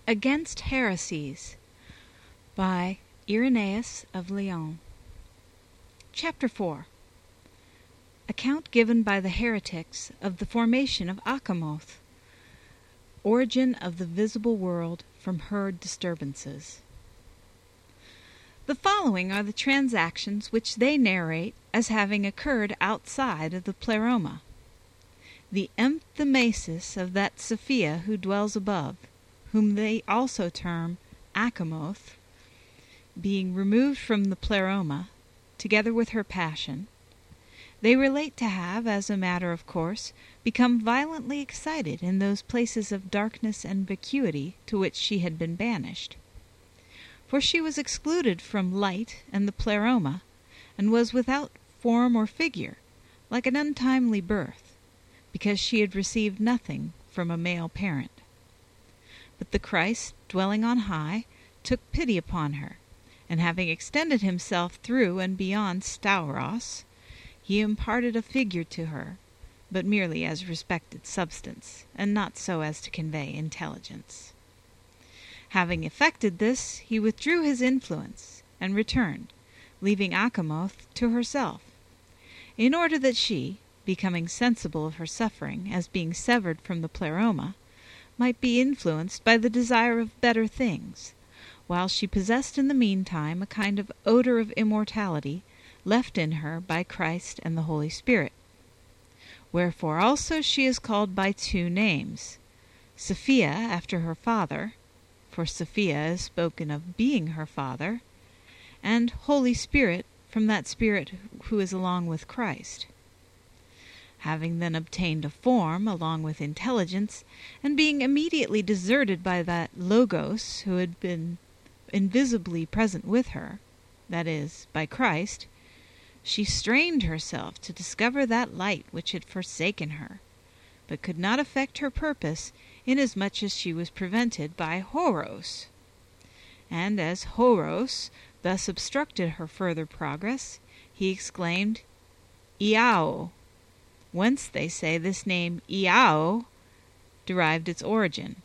Against Heresies by Irenaeus of Lyons. Chapter 4. Account given by the heretics of the formation of Achamoth. Origin of the visible world from herd disturbances. The following are the transactions which they narrate as having occurred outside of the Pleroma. The emphymesis of that Sophia who dwells above, whom they also term Achamoth, being removed from the Pleroma, together with her passion, they relate to have, as a matter of course, become violently excited in those places of darkness and vacuity to which she had been banished. For she was excluded from light and the Pleroma, and was without form or figure, like an untimely birth, because she had received nothing from a male parent. But the Christ, dwelling on high, took pity upon her, and having extended himself through and beyond Stauros, he imparted a figure to her, but merely as respected substance, and not so as to convey intelligence. Having effected this, he withdrew his influence, and returned, leaving Achamoth to herself, in order that she, becoming sensible of her suffering as being severed from the Pleroma, might be influenced by the desire of better things, while she possessed in the meantime a kind of odor of immortality left in her by Christ and the Holy Spirit. Wherefore also she is called by two names, Sophia after her father, for Sophia is spoken of being her father, and Holy Spirit from that Spirit who is along with Christ. Having then obtained a form along with intelligence, and being immediately deserted by that Logos who had been invisibly present with her, that is, by Christ, she strained herself to discover that light which had forsaken her, but could not effect her purpose, inasmuch as she was prevented by Horos. And as Horos thus obstructed her further progress, he exclaimed, Iao, whence they say this name Iao derived its origin.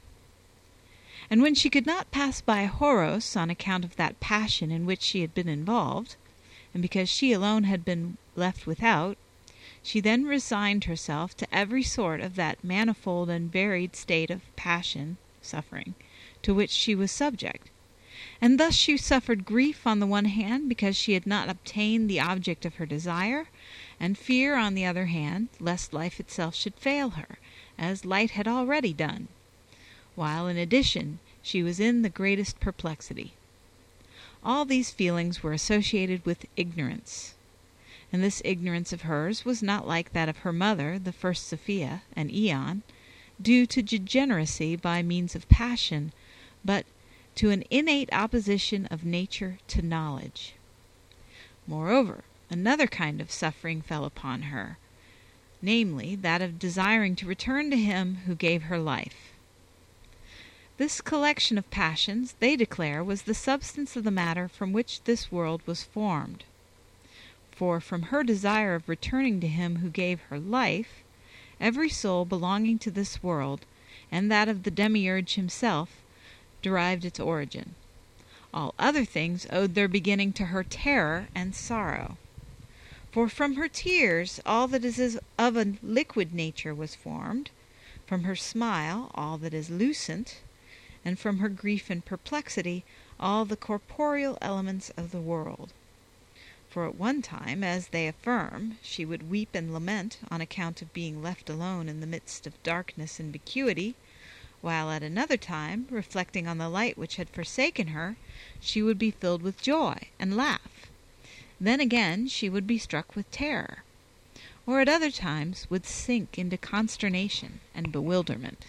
And when she could not pass by Horos on account of that passion in which she had been involved, and because she alone had been left without, she then resigned herself to every sort of that manifold and varied state of passion, suffering, to which she was subject. And thus she suffered grief on the one hand because she had not obtained the object of her desire, and fear on the other hand lest life itself should fail her, as light had already done, while in addition she was in the greatest perplexity. All these feelings were associated with ignorance, and this ignorance of hers was not like that of her mother, the first Sophia, and Aeon, due to degeneracy by means of passion, but to an innate opposition of nature to knowledge. Moreover, another kind of suffering fell upon her, namely, that of desiring to return to him who gave her life. This collection of passions, they declare, was the substance of the matter from which this world was formed. For from her desire of returning to him who gave her life, every soul belonging to this world, and that of the Demiurge himself, derived its origin. All other things owed their beginning to her terror and sorrow. For from her tears all that is of a liquid nature was formed, from her smile all that is lucent, and from her grief and perplexity all the corporeal elements of the world. For at one time, as they affirm, she would weep and lament on account of being left alone in the midst of darkness and vacuity, while at another time, reflecting on the light which had forsaken her, she would be filled with joy and laugh. Then again she would be struck with terror, or at other times would sink into consternation and bewilderment.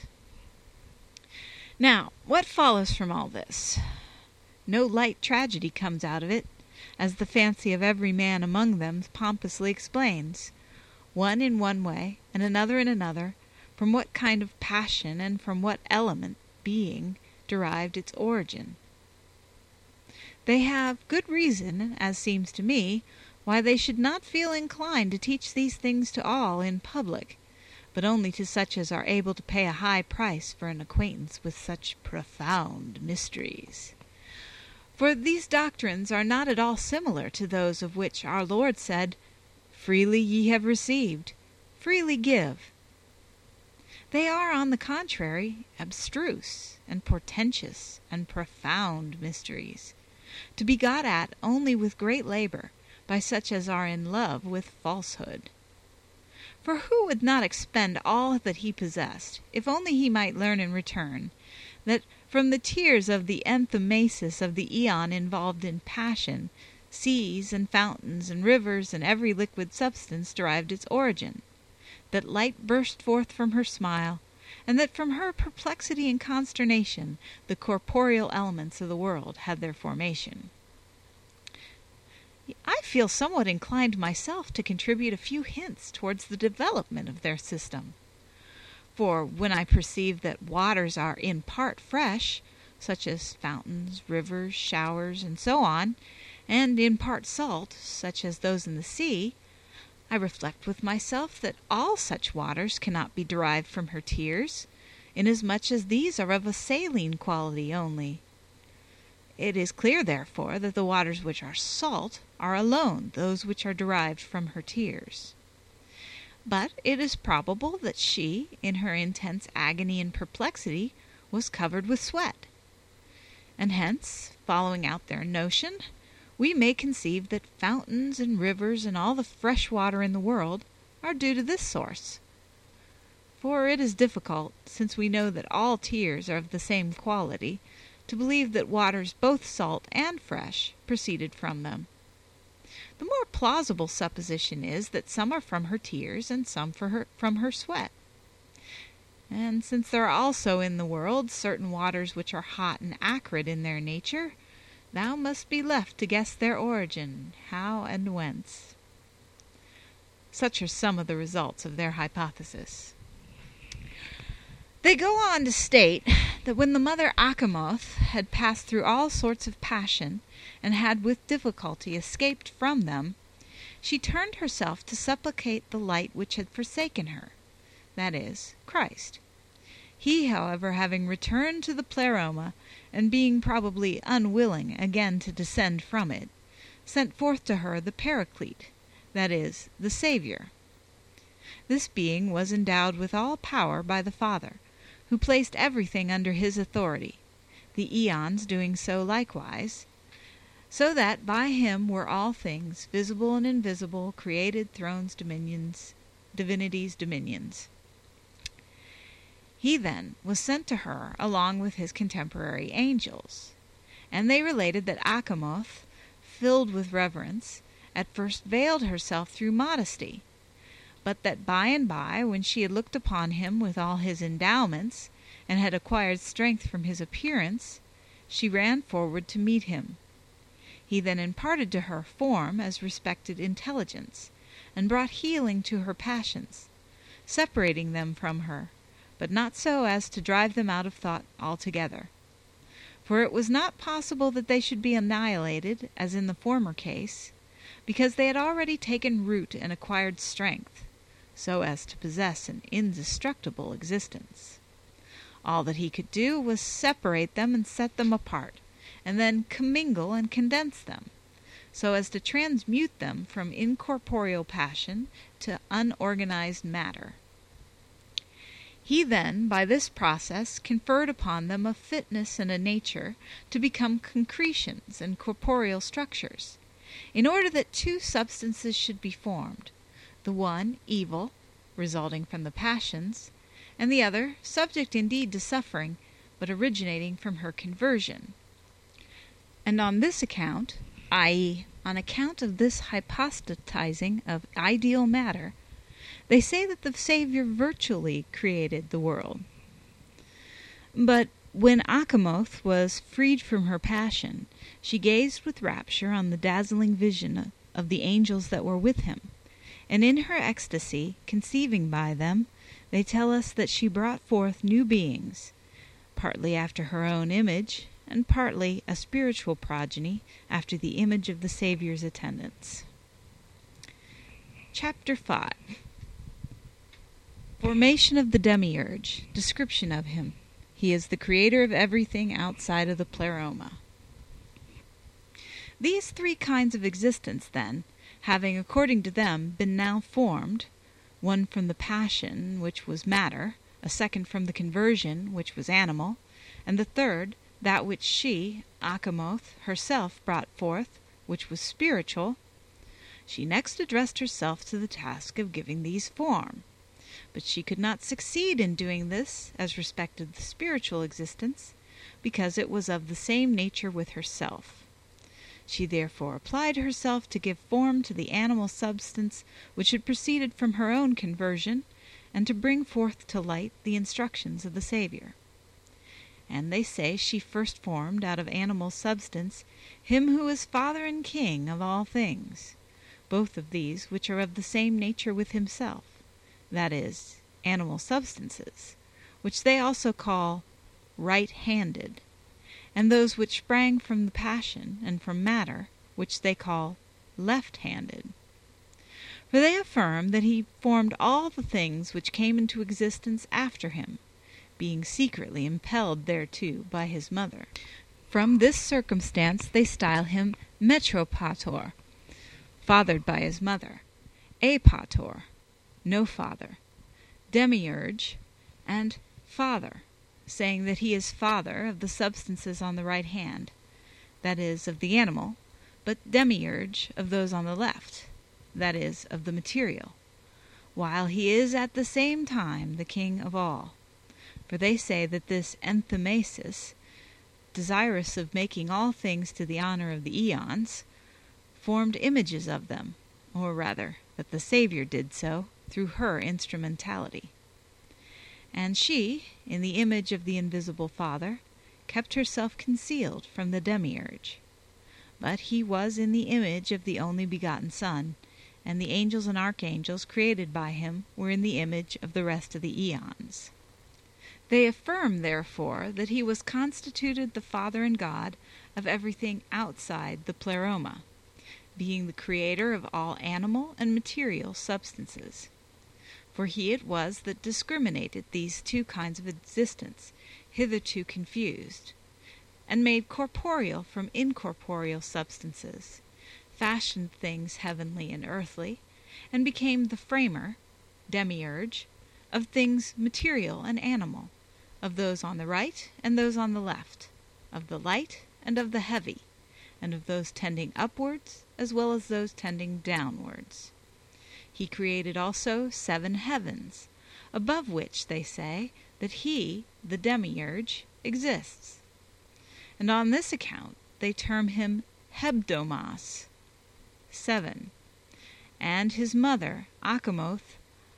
Now, what follows from all this? No light tragedy comes out of it, as the fancy of every man among them pompously explains, one in one way and another in another, from what kind of passion and from what element being derived its origin. They have good reason, as seems to me, why they should not feel inclined to teach these things to all in public, but only to such as are able to pay a high price for an acquaintance with such profound mysteries. For these doctrines are not at all similar to those of which our Lord said, "Freely ye have received, freely give." They are, on the contrary, abstruse and portentous and profound mysteries, to be got at only with great labor by such as are in love with falsehood. For who would not expend all that he possessed, if only he might learn in return that from the tears of the Enthumasus of the aeon involved in passion, seas and fountains and rivers and every liquid substance derived its origin, that light burst forth from her smile, and that from her perplexity and consternation the corporeal elements of the world had their formation? I feel somewhat inclined myself to contribute a few hints towards the development of their system. For when I perceive that waters are in part fresh, such as fountains, rivers, showers, and so on, and in part salt, such as those in the sea, I reflect with myself that all such waters cannot be derived from her tears, inasmuch as these are of a saline quality only. It is clear, therefore, that the waters which are salt are alone those which are derived from her tears. But it is probable that she, in her intense agony and perplexity, was covered with sweat. And hence, following out their notion, we may conceive that fountains and rivers and all the fresh water in the world are due to this source. For it is difficult, since we know that all tears are of the same quality, to believe that waters both salt and fresh proceeded from them. The more plausible supposition is that some are from her tears and some from her sweat. And since there are also in the world certain waters which are hot and acrid in their nature, thou must be left to guess their origin, how and whence. Such are some of the results of their hypothesis. They go on to state that when the mother Achamoth had passed through all sorts of passion, and had with difficulty escaped from them, she turned herself to supplicate the light which had forsaken her, that is, Christ. He, however, having returned to the Pleroma, and being probably unwilling again to descend from it, sent forth to her the Paraclete, that is, the Saviour. This being was endowed with all power by the Father, who placed everything under his authority, the aeons doing so likewise, so that by him were all things, visible and invisible, created, thrones, dominions, divinities, dominions. He then was sent to her along with his contemporary angels, and they related that Achamoth, filled with reverence, at first veiled herself through modesty, but that by and by, when she had looked upon him with all his endowments, and had acquired strength from his appearance, she ran forward to meet him. He then imparted to her form as respected intelligence, and brought healing to her passions, separating them from her, but not so as to drive them out of thought altogether. For it was not possible that they should be annihilated, as in the former case, because they had already taken root and acquired strength, so as to possess an indestructible existence. All that he could do was separate them and set them apart, and then commingle and condense them, so as to transmute them from incorporeal passion to unorganized matter. He then, by this process, conferred upon them a fitness and a nature to become concretions and corporeal structures, in order that two substances should be formed, the one evil, resulting from the passions, and the other subject indeed to suffering, but originating from her conversion. And on this account, i.e., on account of this hypostatizing of ideal matter, they say that the Saviour virtually created the world. But when Achamoth was freed from her passion, she gazed with rapture on the dazzling vision of the angels that were with him, and in her ecstasy, conceiving by them, they tell us that she brought forth new beings, partly after her own image, and partly a spiritual progeny after the image of the Saviour's attendants. Chapter 5. Formation of the Demiurge. Description of him. He is the creator of everything outside of the Pleroma. These three kinds of existence, then, having, according to them, been now formed, one from the passion, which was matter, a second from the conversion, which was animal, and the third, that which she, Achamoth, herself brought forth, which was spiritual, she next addressed herself to the task of giving these form. But she could not succeed in doing this as respected the spiritual existence, because it was of the same nature with herself. She therefore applied herself to give form to the animal substance which had proceeded from her own conversion, and to bring forth to light the instructions of the Saviour. And they say she first formed out of animal substance him who is Father and King of all things, both of these which are of the same nature with himself, that is, animal substances, which they also call right-handed, and those which sprang from the passion and from matter, which they call left-handed. For they affirm that he formed all the things which came into existence after him, being secretly impelled thereto by his mother. From this circumstance they style him Metropator, fathered by his mother, Apator, no father, Demiurge, and Father, saying that he is father of the substances on the right hand, that is, of the animal, but Demiurge of those on the left, that is, of the material, while he is at the same time the king of all. For they say that this Enthymesis, desirous of making all things to the honor of the aeons, formed images of them, or rather, that the Saviour did so through her instrumentality. And she, in the image of the invisible Father, kept herself concealed from the Demiurge. But he was in the image of the only begotten Son, and the angels and archangels created by him were in the image of the rest of the aeons. They affirm, therefore, that he was constituted the Father and God of everything outside the Pleroma, being the creator of all animal and material substances. For he it was that discriminated these two kinds of existence, hitherto confused, and made corporeal from incorporeal substances, fashioned things heavenly and earthly, and became the framer, Demiurge, of things material and animal, of those on the right and those on the left, of the light and of the heavy, and of those tending upwards as well as those tending downwards. He created also 7 heavens, above which they say that he, the Demiurge, exists. And on this account they term him Hebdomos, 7, and his mother, Achamoth,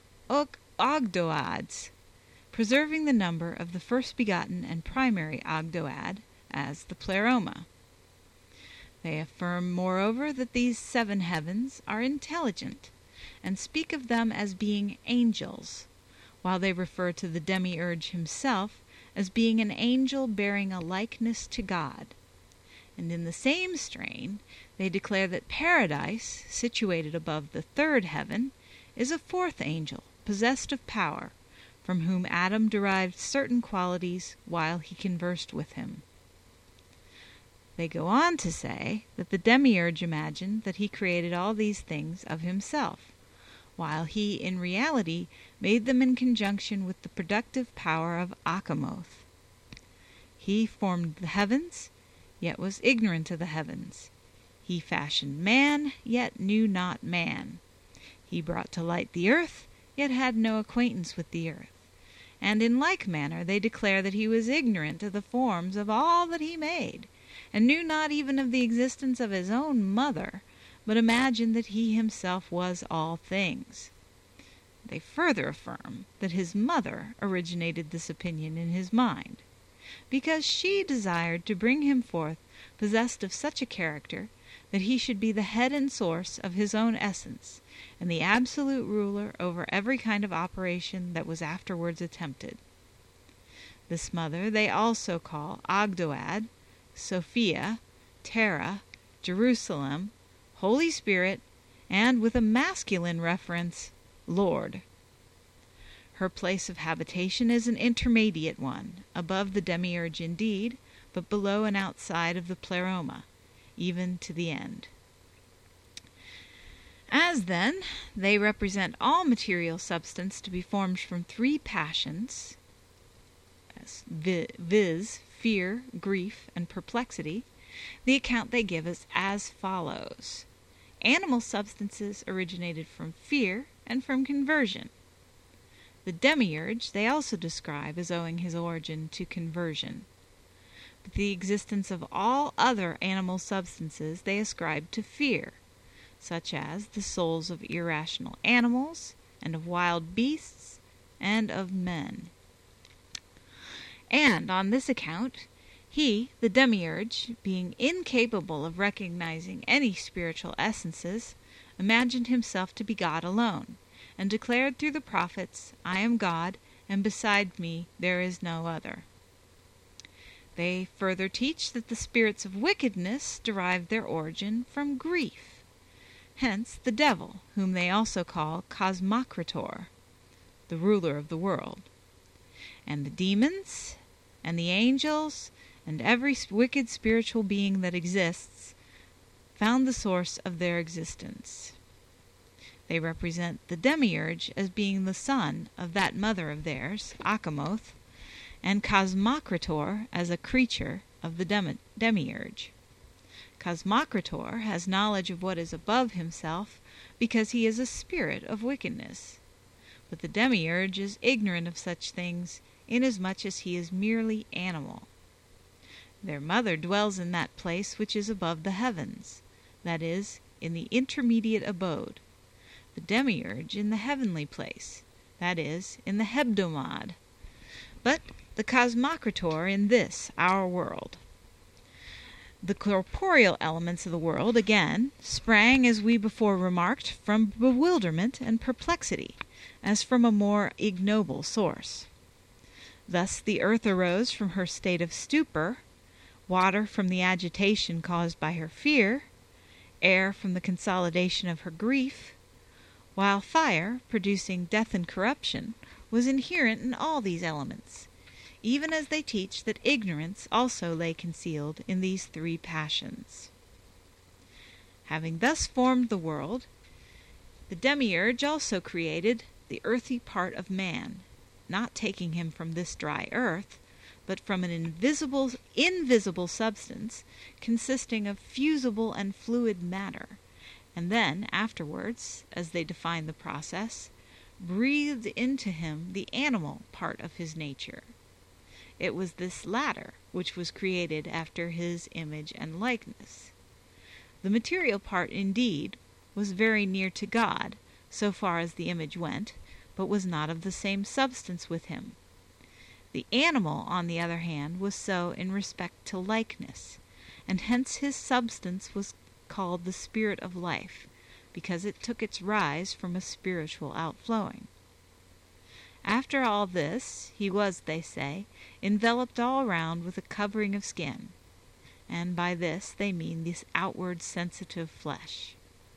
Ogdoads, preserving the number of the first begotten and primary Ogdoad as the Pleroma. They affirm, moreover, that these 7 heavens are intelligent, and speak of them as being angels, while they refer to the Demiurge himself as being an angel bearing a likeness to God. And in the same strain they declare that Paradise, situated above the 3rd heaven, is a 4th angel, possessed of power, from whom Adam derived certain qualities while he conversed with him. They go on to say that the Demiurge imagined that he created all these things of himself, while he in reality made them in conjunction with the productive power of Achamoth. He formed the heavens, yet was ignorant of the heavens. He fashioned man, yet knew not man. He brought to light the earth, yet had no acquaintance with the earth. And in like manner they declare that he was ignorant of the forms of all that he made, and knew not even of the existence of his own mother, but imagined that he himself was all things. They further affirm that his mother originated this opinion in his mind, because she desired to bring him forth possessed of such a character that he should be the head and source of his own essence, and the absolute ruler over every kind of operation that was afterwards attempted. This mother they also call Ogdoad, Sophia, Terra, Jerusalem, Holy Spirit, and with a masculine reference, Lord. Her place of habitation is an intermediate one, above the demiurge indeed, but below and outside of the Pleroma, even to the end. As, then, they represent all material substance to be formed from three passions, viz., fear, grief, and perplexity, the account they give is as follows. Animal substances originated from fear and from conversion. The demiurge they also describe as owing his origin to conversion. But the existence of all other animal substances they ascribe to fear, such as the souls of irrational animals, and of wild beasts, and of men. And on this account, he, the demiurge, being incapable of recognizing any spiritual essences, imagined himself to be God alone, and declared through the prophets, "I am God, and beside me there is no other." They further teach that the spirits of wickedness derive their origin from grief. Hence the devil, whom they also call Cosmocrator, the ruler of the world, and the demons, and the angels, and every wicked spiritual being that exists, found the source of their existence. They represent the demiurge as being the son of that mother of theirs, Achamoth, and Cosmocrator as a creature of the demiurge. Cosmocrator has knowledge of what is above himself because he is a spirit of wickedness, but the demiurge is ignorant of such things inasmuch as he is merely animal. Their mother dwells in that place which is above the heavens, that is, in the intermediate abode, the demiurge in the heavenly place, that is, in the hebdomad, but the Cosmocrator in this, our world. The corporeal elements of the world, again, sprang, as we before remarked, from bewilderment and perplexity, as from a more ignoble source. Thus the earth arose from her state of stupor, water from the agitation caused by her fear, air from the consolidation of her grief, while fire, producing death and corruption, was inherent in all these elements, even as they teach that ignorance also lay concealed in these three passions. Having thus formed the world, the demiurge also created the earthy part of man, not taking him from this dry earth, but from an invisible substance consisting of fusible and fluid matter, and then afterwards, as they define the process, breathed into him the animal part of his nature. It was this latter which was created after his image and likeness. The material part, indeed, was very near to God, so far as the image went, but was not of the same substance with him. The animal, on the other hand, was so in respect to likeness, and hence his substance was called the spirit of life, because it took its rise from a spiritual outflowing. After all this, he was, they say, enveloped all round with a covering of skin, and by this they mean this outward sensitive flesh.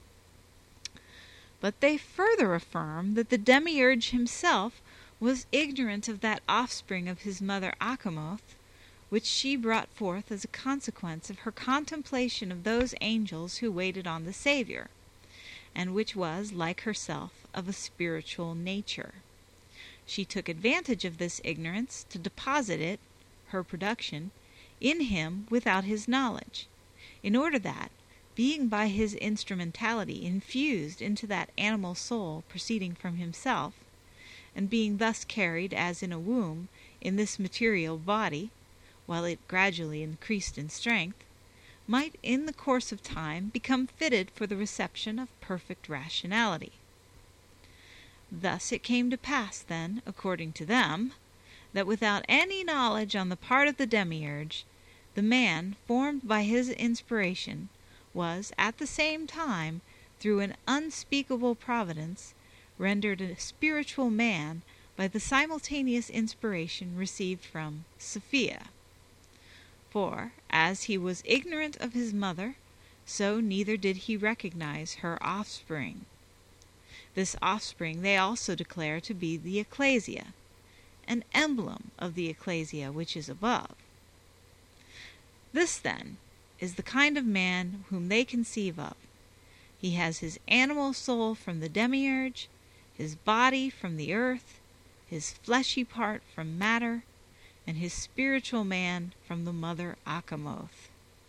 But they further affirm that the demiurge himself was ignorant of that offspring of his mother Achamoth, which she brought forth as a consequence of her contemplation of those angels who waited on the Savior, and which was, like herself, of a spiritual nature. She took advantage of this ignorance to deposit it, her production, in him without his knowledge, in order that, being by his instrumentality infused into that animal soul proceeding from himself, and being thus carried as in a womb in this material body, while it gradually increased in strength, might in the course of time become fitted for the reception of perfect rationality. Thus it came to pass, then, according to them, that without any knowledge on the part of the demiurge, the man, formed by his inspiration, was, at the same time, through an unspeakable providence, rendered a spiritual man by the simultaneous inspiration received from Sophia. For, as he was ignorant of his mother, so neither did he recognize her offspring. This offspring they also declare to be the ecclesia, an emblem of the ecclesia which is above. This, then, is the kind of man whom they conceive of. He has his animal soul from the demiurge, his body from the earth, his fleshy part from matter, and his spiritual man from the mother Achamoth.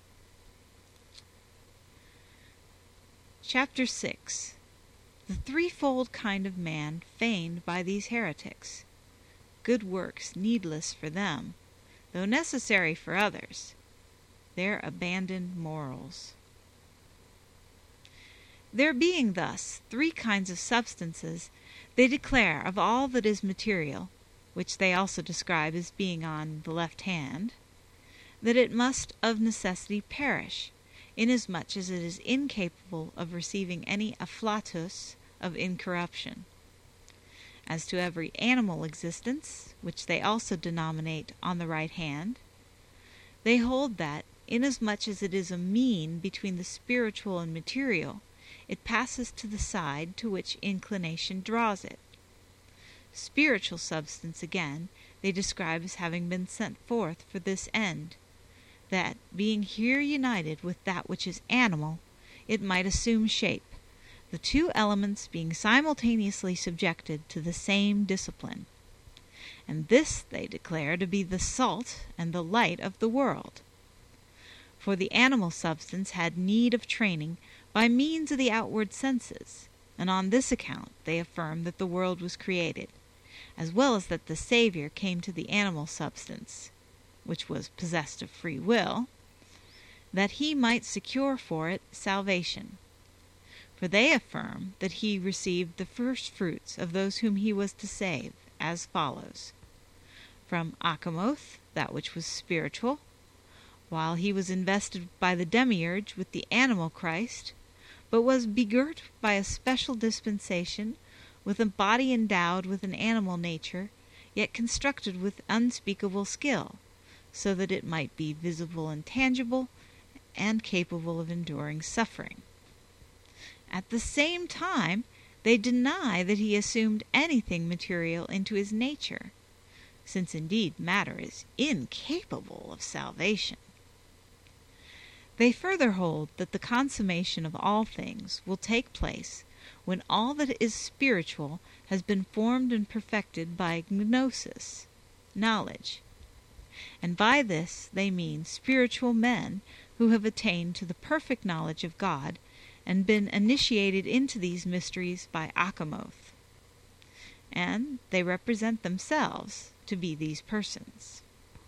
Chapter 6. The threefold kind of man feigned by these heretics. Good works needless for them, though necessary for others. Their abandoned morals. There being thus three kinds of substances, they declare of all that is material, which they also describe as being on the left hand, that it must of necessity perish, inasmuch as it is incapable of receiving any afflatus of incorruption. As to every animal existence, which they also denominate on the right hand, they hold that, inasmuch as it is a mean between the spiritual and material, it passes to the side to which inclination draws it. Spiritual substance, again, they describe as having been sent forth for this end, that, being here united with that which is animal, it might assume shape, the two elements being simultaneously subjected to the same discipline. And this they declare to be the salt and the light of the world. For the animal substance had need of training by means of the outward senses, and on this account they affirm that the world was created, as well as that the Saviour came to the animal substance, which was possessed of free will, that he might secure for it salvation. For they affirm that he received the first fruits of those whom he was to save, as follows. From Achamoth, that which was spiritual, while he was invested by the demiurge with the animal Christ, but was begirt by a special dispensation with a body endowed with an animal nature, yet constructed with unspeakable skill, so that it might be visible and tangible, and capable of enduring suffering. At the same time, they deny that he assumed anything material into his nature, since indeed matter is incapable of salvation. They further hold that the consummation of all things will take place when all that is spiritual has been formed and perfected by gnosis, knowledge. And by this they mean spiritual men who have attained to the perfect knowledge of God and been initiated into these mysteries by Achamoth. And they represent themselves to be these persons.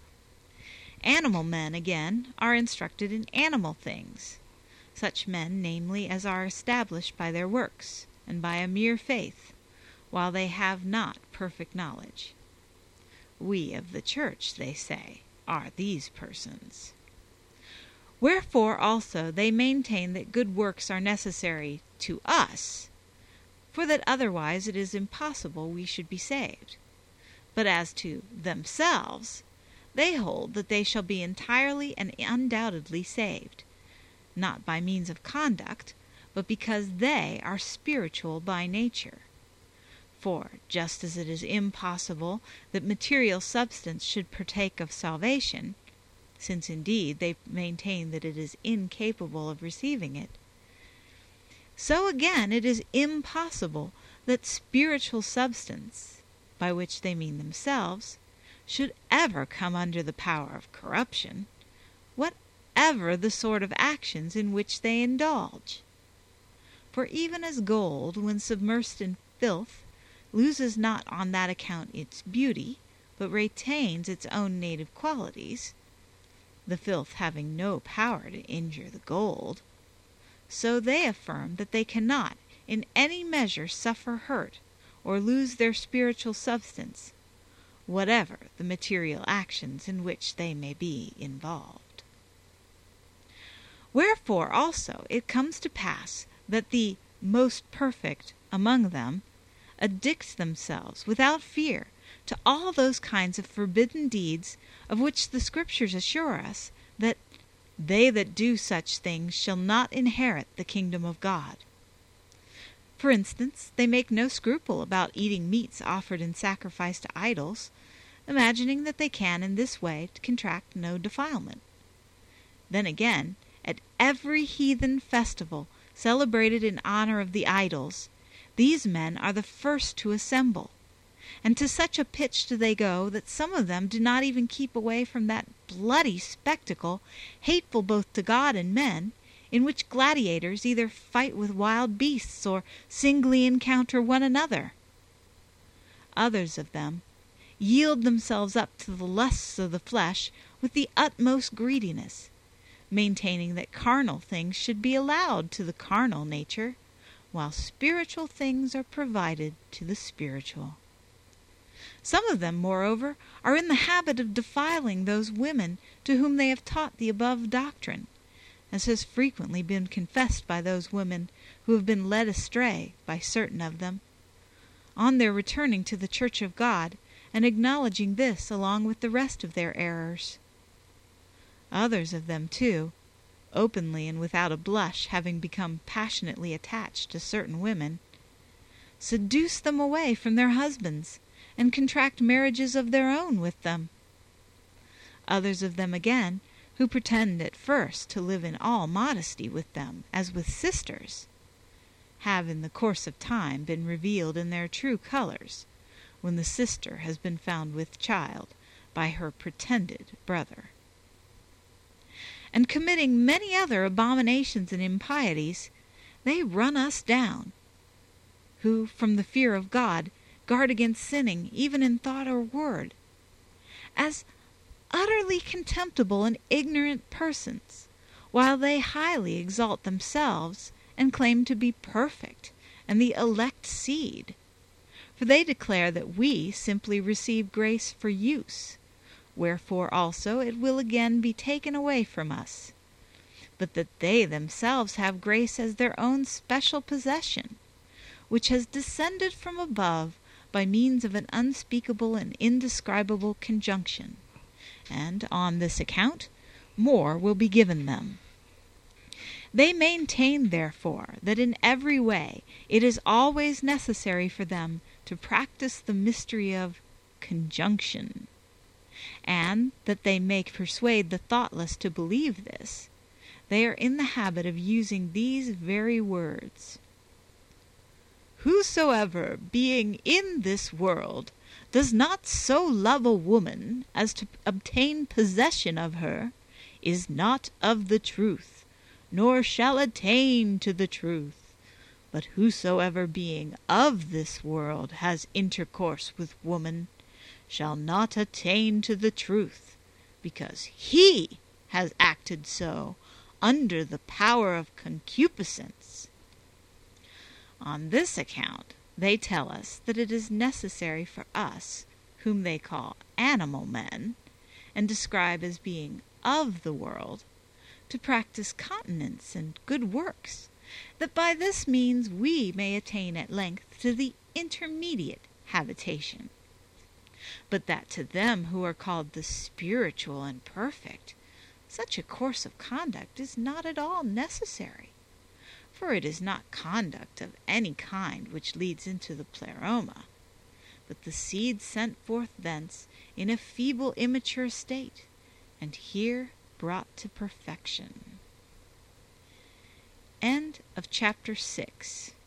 Animal men, again, are instructed in animal things, such men, namely, as are established by their works, and by a mere faith, while they have not perfect knowledge. We of the Church, they say, are these persons. Wherefore also they maintain that good works are necessary to us, for that otherwise it is impossible we should be saved. But as to themselves, they hold that they shall be entirely and undoubtedly saved, not by means of conduct, but because they are spiritual by nature. For just as it is impossible that material substance should partake of salvation, since indeed they maintain that it is incapable of receiving it, so again it is impossible that spiritual substance, by which they mean themselves, should ever come under the power of corruption, whatever the sort of actions in which they indulge. For even as gold, when submersed in filth, loses not on that account its beauty, but retains its own native qualities, the filth having no power to injure the gold, so they affirm that they cannot in any measure suffer hurt or lose their spiritual substance, whatever the material actions in which they may be involved. Wherefore also it comes to pass that the most perfect among them addict themselves without fear to all those kinds of forbidden deeds of which the Scriptures assure us that they that do such things shall not inherit the kingdom of God. For instance, they make no scruple about eating meats offered in sacrifice to idols, imagining that they can in this way contract no defilement. Then again, at every heathen festival celebrated in honor of the idols, these men are the first to assemble, and to such a pitch do they go that some of them do not even keep away from that bloody spectacle, hateful both to God and men, in which gladiators either fight with wild beasts or singly encounter one another. Others of them yield themselves up to the lusts of the flesh with the utmost greediness, maintaining that carnal things should be allowed to the carnal nature, while spiritual things are provided to the spiritual. Some of them, moreover, are in the habit of defiling those women to whom they have taught the above doctrine, as has frequently been confessed by those women who have been led astray by certain of them, on their returning to the Church of God and acknowledging this along with the rest of their errors. Others of them, too, openly and without a blush having become passionately attached to certain women, seduce them away from their husbands and contract marriages of their own with them. Others of them again, who pretend at first to live in all modesty with them as with sisters, have in the course of time been revealed in their true colors, when the sister has been found with child by her pretended brother. And committing many other abominations and impieties, they run us down, who from the fear of God guard against sinning even in thought or word, as utterly contemptible and ignorant persons, while they highly exalt themselves and claim to be perfect and the elect seed. For they declare that we simply receive grace for use, wherefore also it will again be taken away from us, but that they themselves have grace as their own special possession, which has descended from above by means of an unspeakable and indescribable conjunction, and on this account more will be given them. They maintain, therefore, that in every way it is always necessary for them to practice the mystery of conjunction, and that they may persuade the thoughtless to believe this, they are in the habit of using these very words: "Whosoever, being in this world, does not so love a woman as to obtain possession of her, is not of the truth, nor shall attain to the truth. But whosoever, being of this world, has intercourse with woman, shall not attain to the truth, because he has acted so under the power of concupiscence." On this account they tell us that it is necessary for us, whom they call animal men, and describe as being of the world, to practice continence and good works, that by this means we may attain at length to the intermediate habitation; but that to them who are called the spiritual and perfect, such a course of conduct is not at all necessary. For it is not conduct of any kind which leads into the Pleroma, but the seed sent forth thence in a feeble immature state, and here brought to perfection. End of chapter 6.